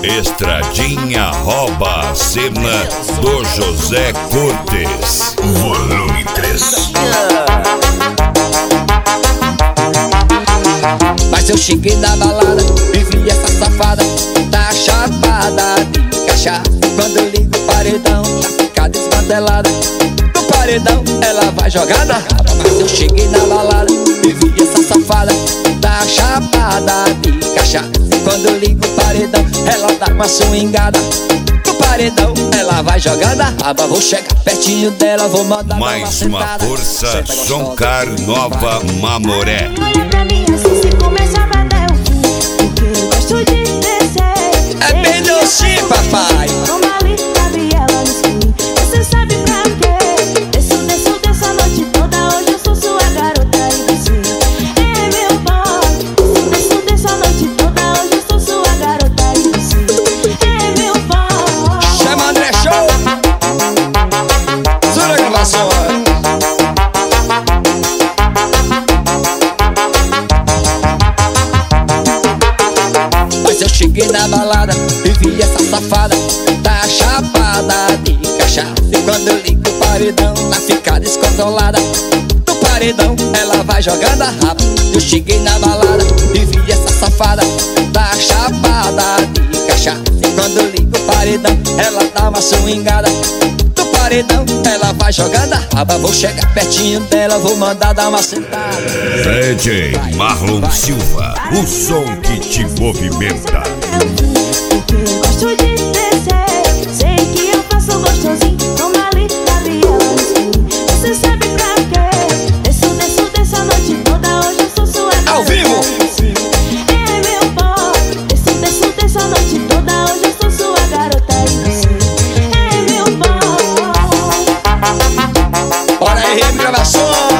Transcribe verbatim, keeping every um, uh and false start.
Estradinha rouba a cena do José Cortes. Volume três. Mas eu cheguei na balada e vi essa safada tá chapada de cachaça. Quando eu ligo o paredão, já fica desmantelada. No paredão ela vai jogar na raba. Mas eu cheguei na balada e vi essa safada tá chapada de cachaça. Quando eu ligo o paredão, ela dá uma swingada. No paredão ela vai jogar na raba. Vou chegar pertinho dela, vou mandar mais uma, uma força, Soncar Nova Mamoré. Olha pra mim assim, se começar vai dar o fim, porque eu gosto de descer. É bem docinho, papai. Toma ali, Gabriela no skin. Você sabe pra quê? Desço, desço, desço a noite toda. Hoje eu sou sua garota e você é meu boy. Desço, desço, desço a noite toda. Hoje eu sou sua garota e você é meu boy. Chama André Show. Zura Gravações. Mas eu cheguei na balada e vi essa safada tá chapada de cachaça. E quando eu ligo o paredão, ela fica descontrolada. No paredão ela vai jogando a raba. Eu cheguei na balada e vi essa safada tá chapada de cachaça. E quando eu ligo o paredão, ela dá uma swingada. No paredão ela vai jogando a raba. Vou chegar pertinho dela, vou mandar dar uma sentada. D J Marlon Silva, o som que te movimenta. Porque eu gosto de descer, sei que eu faço gostosinho. Toma ali, Gabriela no skin. Você sabe pra quê? Desço, desço, desço a noite toda. Hoje eu sou sua garota. Ao vivo! É meu boy. Desço, desço, desço a noite toda. Hoje eu sou sua garota e você é meu boy. Bora aí, gravações.